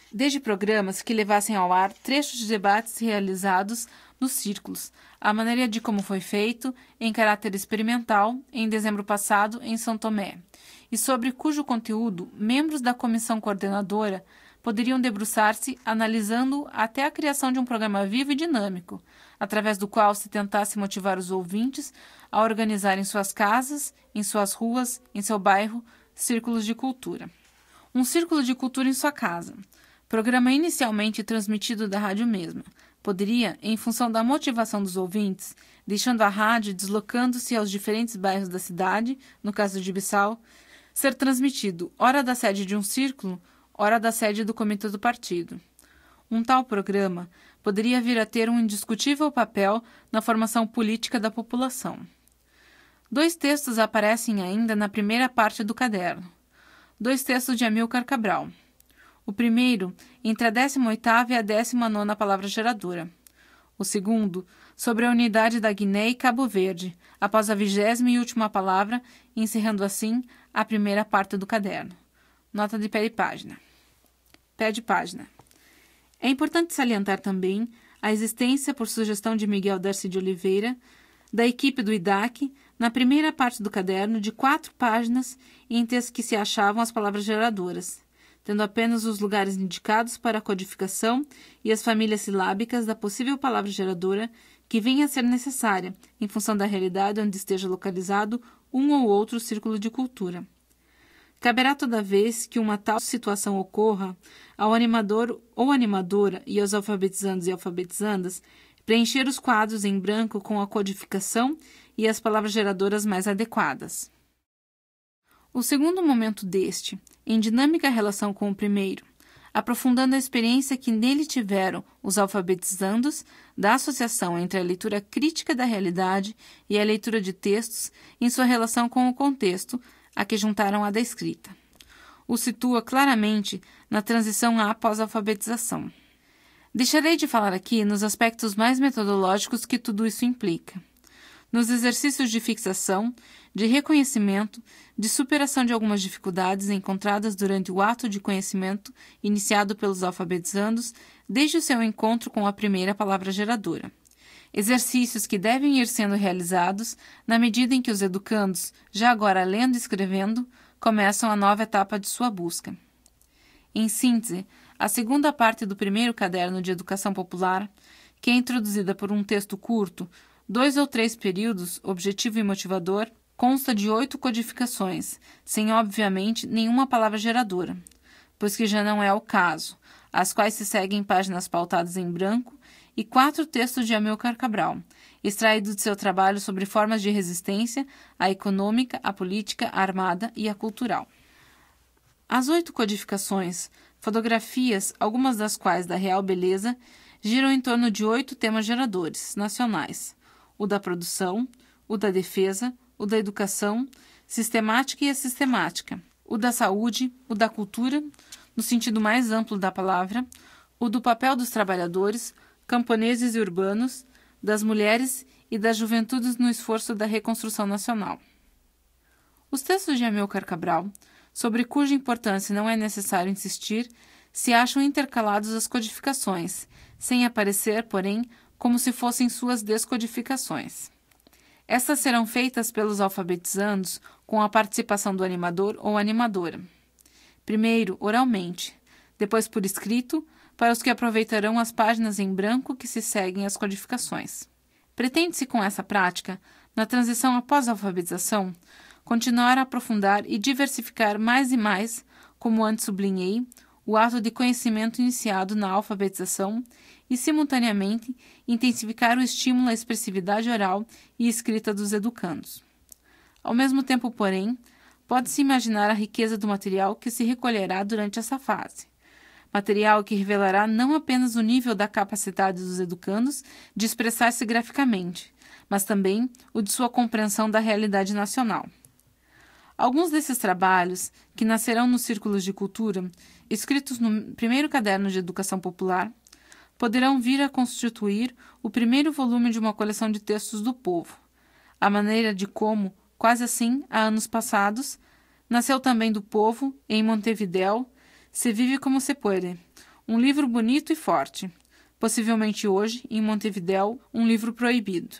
desde programas que levassem ao ar trechos de debates realizados nos círculos, a maneira de como foi feito, em caráter experimental, em dezembro passado, em São Tomé, e sobre cujo conteúdo membros da comissão coordenadora poderiam debruçar-se analisando até a criação de um programa vivo e dinâmico, através do qual se tentasse motivar os ouvintes a organizar em suas casas, em suas ruas, em seu bairro, círculos de cultura. Um círculo de cultura em sua casa. Programa inicialmente transmitido da rádio mesma. Poderia, em função da motivação dos ouvintes, deixando a rádio e deslocando-se aos diferentes bairros da cidade, no caso de Ibiçal, ser transmitido ora da sede de um círculo, ora da sede do comitê do partido. Um tal programa poderia vir a ter um indiscutível papel na formação política da população. 2 textos aparecem ainda na primeira parte do caderno. 2 textos de Amílcar Cabral. O primeiro, entre a 18ª e a 19ª palavra geradora. O segundo, sobre a unidade da Guiné e Cabo Verde, após a 20ª e última palavra, encerrando assim a primeira parte do caderno. Nota de pé de página. Pé de página. É importante salientar também a existência, por sugestão de Miguel Darcy de Oliveira, da equipe do IDAC, na primeira parte do caderno, de 4 páginas entre as que se achavam as palavras geradoras, tendo apenas os lugares indicados para a codificação e as famílias silábicas da possível palavra geradora que venha a ser necessária, em função da realidade onde esteja localizado um ou outro círculo de cultura. Caberá toda vez que uma tal situação ocorra ao animador ou animadora e aos alfabetizandos e alfabetizandas preencher os quadros em branco com a codificação e as palavras geradoras mais adequadas. O segundo momento deste, em dinâmica relação com o primeiro, aprofundando a experiência que nele tiveram os alfabetizandos da associação entre a leitura crítica da realidade e a leitura de textos em sua relação com o contexto, a que juntaram a da escrita. O situa claramente na transição à pós-alfabetização. Deixarei de falar aqui nos aspectos mais metodológicos que tudo isso implica. Nos exercícios de fixação, de reconhecimento, de superação de algumas dificuldades encontradas durante o ato de conhecimento iniciado pelos alfabetizandos desde o seu encontro com a primeira palavra geradora. Exercícios que devem ir sendo realizados na medida em que os educandos, já agora lendo e escrevendo, começam a nova etapa de sua busca. Em síntese, a segunda parte do primeiro caderno de Educação Popular, que é introduzida por um texto curto, 2 ou 3 períodos, objetivo e motivador, consta de 8 codificações, sem, obviamente, nenhuma palavra geradora, pois que já não é o caso, as quais se seguem páginas pautadas em branco, e 4 textos de Amílcar Cabral, extraídos de seu trabalho sobre formas de resistência, a econômica, a política, a armada e a cultural. As 8 codificações, fotografias, algumas das quais da real beleza, giram em torno de 8 temas geradores nacionais: o da produção, o da defesa, o da educação, sistemática e assistemática, o da saúde, o da cultura, no sentido mais amplo da palavra, o do papel dos trabalhadores, camponeses e urbanos, das mulheres e das juventudes no esforço da reconstrução nacional. Os textos de Amílcar Cabral, sobre cuja importância não é necessário insistir, se acham intercalados às codificações, sem aparecer, porém, como se fossem suas descodificações. Estas serão feitas pelos alfabetizandos com a participação do animador ou animadora. Primeiro, oralmente, depois por escrito, para os que aproveitarão as páginas em branco que se seguem às codificações. Pretende-se com essa prática, na transição após a alfabetização, continuar a aprofundar e diversificar mais e mais, como antes sublinhei, o ato de conhecimento iniciado na alfabetização e, simultaneamente, intensificar o estímulo à expressividade oral e escrita dos educandos. Ao mesmo tempo, porém, pode-se imaginar a riqueza do material que se recolherá durante essa fase. Material que revelará não apenas o nível da capacidade dos educandos de expressar-se graficamente, mas também o de sua compreensão da realidade nacional. Alguns desses trabalhos, que nascerão nos círculos de cultura, escritos no primeiro caderno de Educação Popular, poderão vir a constituir o primeiro volume de uma coleção de textos do povo, à maneira de como, quase assim, há anos passados, nasceu também do povo, em Montevidéu, Se Vive Como Se Puede, Um livro bonito e forte. Possivelmente hoje, em Montevidéu, um livro proibido.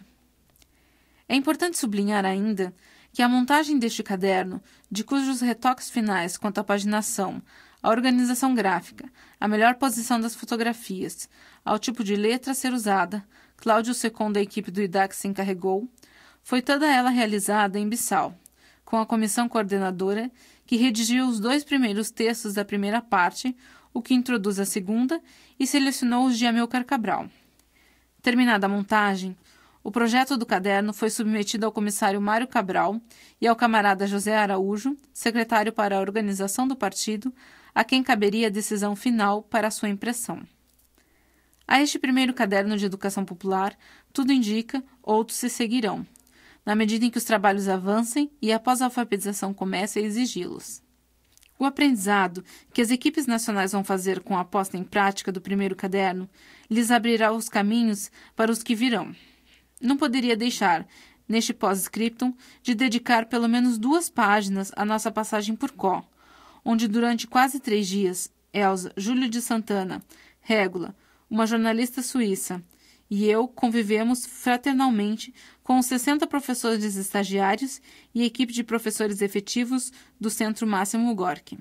É importante sublinhar ainda que a montagem deste caderno, de cujos retoques finais quanto à paginação, a organização gráfica, a melhor posição das fotografias, ao tipo de letra a ser usada, Cláudio II da equipe do IDAC se encarregou, foi toda ela realizada em Bissau, com a comissão coordenadora que redigiu os 2 primeiros textos da primeira parte, o que introduz a segunda, e selecionou os de Amilcar Cabral. Terminada a montagem, o projeto do caderno foi submetido ao comissário Mário Cabral e ao camarada José Araújo, secretário para a organização do partido, a quem caberia a decisão final para a sua impressão. A este primeiro caderno de educação popular, tudo indica, outros se seguirão, na medida em que os trabalhos avancem e a pós-alfabetização comece a exigi-los. O aprendizado que as equipes nacionais vão fazer com a posta em prática do primeiro caderno lhes abrirá os caminhos para os que virão. Não poderia deixar, neste pós-scriptum, de dedicar pelo menos 2 páginas à nossa passagem por Có, onde durante quase 3 dias, Elza, Júlio de Santana, Régula, uma jornalista suíça, e eu convivemos fraternalmente com os 60 professores estagiários e equipe de professores efetivos do Centro Máximo Gorki.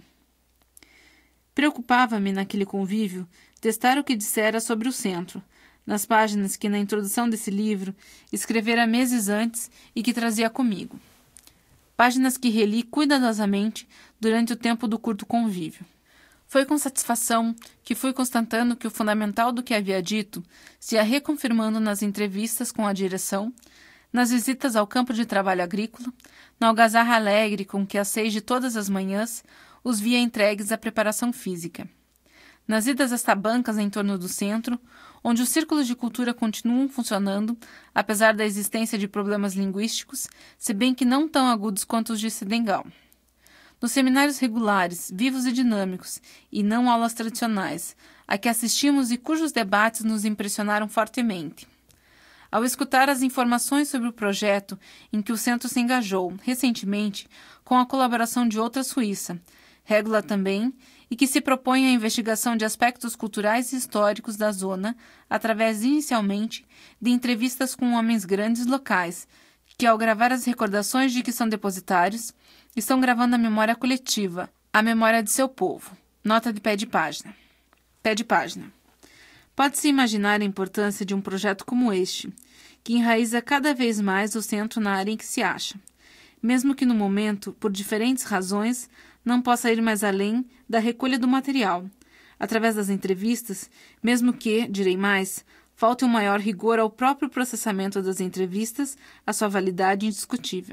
Preocupava-me, naquele convívio, testar o que dissera sobre o centro, nas páginas que, na introdução desse livro, escrevera meses antes e que trazia comigo. Páginas que reli cuidadosamente durante o tempo do curto convívio. Foi com satisfação que fui constatando que o fundamental do que havia dito se ia reconfirmando nas entrevistas com a direção, nas visitas ao campo de trabalho agrícola, na algazarra alegre com que às 6 de todas as manhãs os via entregues à preparação física. Nas idas às tabancas em torno do centro, onde os círculos de cultura continuam funcionando, apesar da existência de problemas linguísticos, se bem que não tão agudos quanto os de Senegal. Nos seminários regulares, vivos e dinâmicos, e não aulas tradicionais, a que assistimos e cujos debates nos impressionaram fortemente. Ao escutar as informações sobre o projeto em que o centro se engajou, recentemente, com a colaboração de outra suíça, Régula também, e que se propõe a investigação de aspectos culturais e históricos da zona, através, inicialmente, de entrevistas com homens grandes locais, que, ao gravar as recordações de que são depositários, estão gravando a memória coletiva, a memória de seu povo. Nota de pé de página. Pé de página. Pode-se imaginar a importância de um projeto como este, que enraiza cada vez mais o centro na área em que se acha, mesmo que no momento, por diferentes razões, não possa ir mais além da recolha do material, através das entrevistas, mesmo que, direi mais, falte um maior rigor ao próprio processamento das entrevistas, a sua validade indiscutível.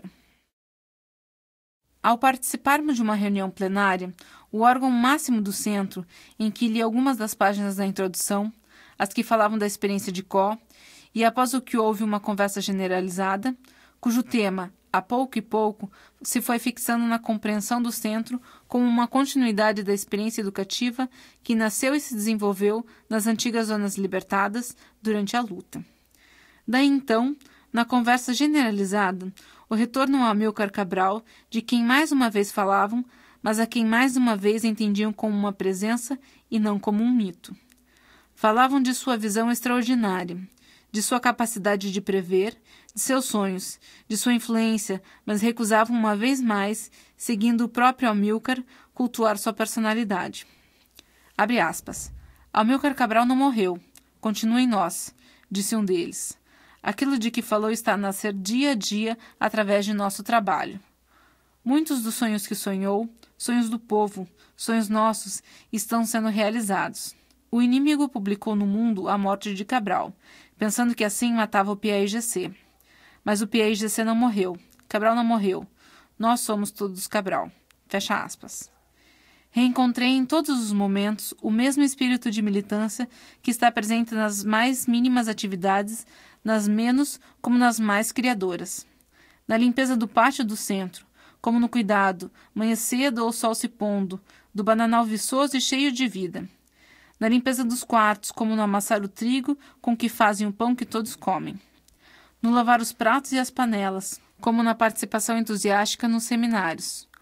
Ao participarmos de uma reunião plenária, o órgão máximo do centro, em que li algumas das páginas da introdução, as que falavam da experiência de Có, e após o que houve uma conversa generalizada, cujo tema, a pouco e pouco, se foi fixando na compreensão do centro como uma continuidade da experiência educativa que nasceu e se desenvolveu nas antigas zonas libertadas durante a luta. Daí então, na conversa generalizada, o retorno a Amilcar Cabral, de quem mais uma vez falavam, mas a quem mais uma vez entendiam como uma presença e não como um mito. Falavam de sua visão extraordinária, de sua capacidade de prever, de seus sonhos, de sua influência, mas recusavam uma vez mais, seguindo o próprio Amilcar, cultuar sua personalidade. Abre aspas. Amilcar Cabral não morreu. Continua em nós, disse um deles. Aquilo de que falou está a nascer dia a dia através de nosso trabalho. Muitos dos sonhos que sonhou, sonhos do povo, sonhos nossos, estão sendo realizados. O inimigo publicou no mundo a morte de Cabral, pensando que assim matava o PAIGC. Mas o PAIGC não morreu. Cabral não morreu. Nós somos todos Cabral. Fecha aspas. Reencontrei em todos os momentos o mesmo espírito de militância que está presente nas mais mínimas atividades, nas menos como nas mais criadoras. Na limpeza do pátio do centro, como no cuidado, manhã cedo ou sol se pondo, do bananal viçoso e cheio de vida. Na limpeza dos quartos, como no amassar o trigo com que fazem o pão que todos comem. No lavar os pratos e as panelas, como na participação entusiástica nos seminários.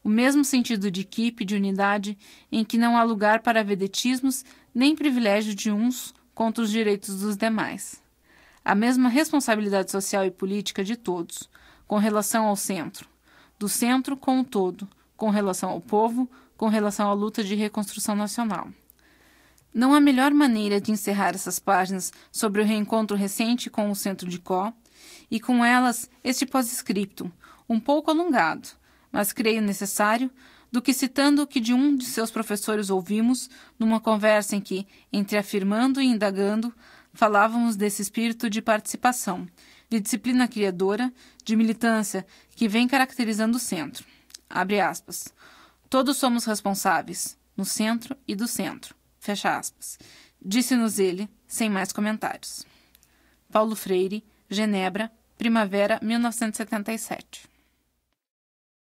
o mesmo sentido de equipe, de unidade, em que não há lugar para vedetismos nem privilégio de uns contra os direitos dos demais. A mesma responsabilidade social e política de todos, com relação ao centro, do centro com o todo, com relação ao povo, com relação à luta de reconstrução nacional. Não há melhor maneira de encerrar essas páginas sobre o reencontro recente com o centro de Có, e com elas este pós-scriptum, um pouco alongado, mas creio necessário, do que citando o que de um de seus professores ouvimos numa conversa em que, entre afirmando e indagando, falávamos desse espírito de participação, de disciplina criadora, de militância que vem caracterizando o centro. Abre aspas. Todos somos responsáveis, no centro e do centro. Fecha aspas. Disse-nos ele, sem mais comentários. Paulo Freire, Genebra, primavera 1977.